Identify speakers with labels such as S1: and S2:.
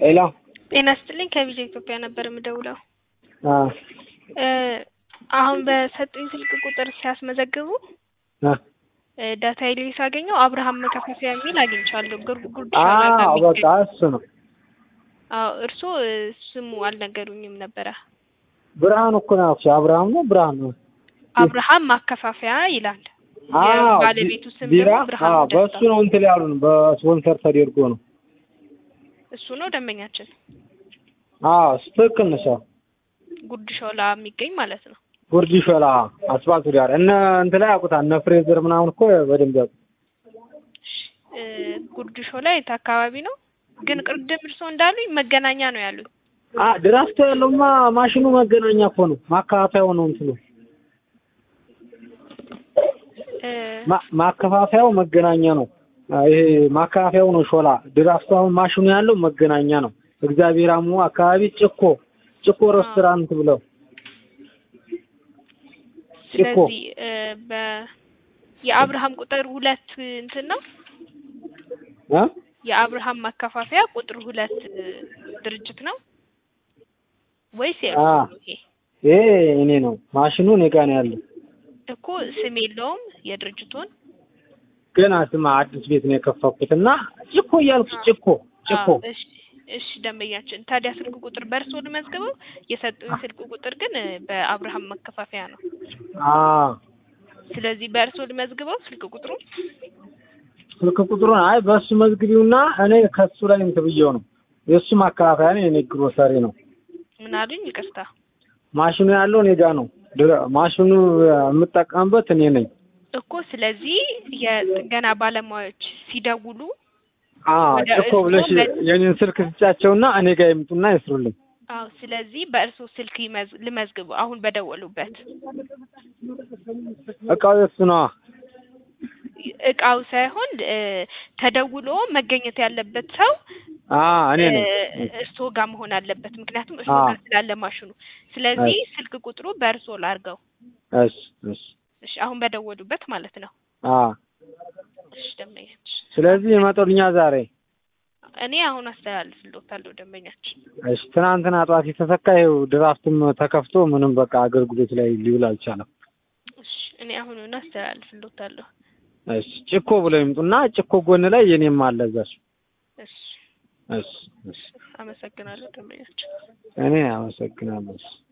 S1: ሄሎ
S2: ጤና ይስጥልኝ ከቪዛ ኢትዮጵያ ነበር የምደውለው።
S1: አ
S2: አሁን በሰጡኝ ስልክ ቁጥር ሲያስመዘግቡ ዳታ ኢሊ ሳገኘው አብርሃም መከፋፈያ የሚል አግኝቻለሁ። ጉርድ ሻላ
S1: በቃ እሱ ነው።
S2: እርሶ ስሙ አልነገሩኝም ነበረ።
S1: ብርሃኑ እኮ ነው። አብርሃም ነው ብርሃኑ ነው።
S2: አብርሃም ማከፋፈያ ይላል። ባለቤቱ ስም ደግሞ ብርሃኑ ደስታ።
S1: በሱ ነው እንትን ያሉን በስፖንሰር ተደርጎ ነው።
S2: እሱ ነው ደንበኛችን።
S1: ትክክል ነሽ።
S2: ጉርድ ሾላ የሚገኝ ማለት ነው።
S1: ጉርድ ሾላ አስፋልቱ ዳር እንትን ላይ ያውቁታል። እነ ፍሬዘር ምናምን እኮ በደንብ ያውቁ።
S2: ጉርድ ሾላ የት አካባቢ ነው? ግን ቅድም እርሶ እንዳሉኝ መገናኛ ነው ያሉኝ።
S1: ድራፍት ያለውማ ማሽኑ መገናኛ እኮ ነው። ማከፋፈያው ነው እንትኑ ማከፋፈያው መገናኛ ነው። ይሄ ማከፋፈያው ነው ሾላ። ድራፍት አሁን ማሽኑ ያለው መገናኛ ነው። እግዚአብሔር አሙ አካባቢ ጭኮ ሬስቶራንት ብለው
S2: ስለዚህ የአብርሃም ቁጥር 2 እንትን ነው የአብርሃም ማከፋፈያ ቁጥር 2 ድርጅት ነው ወይስ
S1: ይሄ እኔ ነው ማሽኑ እኔ ጋር ነው ያለው
S2: እኮ ስም የለውም የድርጅቱን
S1: ገና ስም አዲስ ቤት ነው የከፈኩትና ጭኮ እያልኩ ጭኮ
S2: እሺ ደንበኛችን ታዲያ ስልክ ቁጥር በርሶ ልመዝግበው የሰጡኝ ስልክ ቁጥር ግን በአብርሃም መከፋፈያ ነው ስለዚህ በርሶ ልመዝግበው ስልክ ቁጥሩን
S1: በሱ መዝግቢውና እኔ ከሱ ላይ እንትብየው ነው የሱ ማከፋፈያ ነው የኔ ግሮሰሪ ነው
S2: ምን አሉኝ ይቅርታ
S1: ማሽኑ ያለው እኔ ጋር ነው ማሽኑ የምጠቀምበት እኔ ነኝ
S2: እኮ ስለዚህ የጥገና ባለሙያዎች ሲደውሉ
S1: እኮ ብለሽ የኔን ስልክ ስጫቸውና እኔ ጋር ይምጡና ይስሩልኝ
S2: ስለዚህ በእርሶ ስልክ ልመዝግቡ አሁን በደወሉበት
S1: እቃው እሱ ነው
S2: እቃው ሳይሆን ተደውሎ መገኘት ያለበት ሰው
S1: እኔ ነኝ
S2: እርሶ ጋር መሆን አለበት ምክንያቱም እርሶ ጋር ስላለ ማሽኑ ስለዚህ ስልክ ቁጥሩ በእርሶ ላርገው እሺ አሁን በደወሉበት ማለት ነው እሺ ደንበኛችን ስለዚህ
S1: ይመጣልኛ ዛሬ
S2: እኔ አሁን አስተላልፍልዎታለሁ ደንበኛችን
S1: እሺ ትናንትና ጧት የተሰካው ድራፍትም ተከፍቶ ምንም በቃ አገልግሎት ላይ ሊውል አልቻለም
S2: እሺ እኔ አሁን አስተላልፍልዎታለሁ
S1: እሺ ጭኮ ብለው ይምጡና ጭኮ ጎን ላይ የኔም አለ እዛሽ
S2: እሺ አመሰግናለሁ ደንበኛችን
S1: እኔ አመሰግናለሁ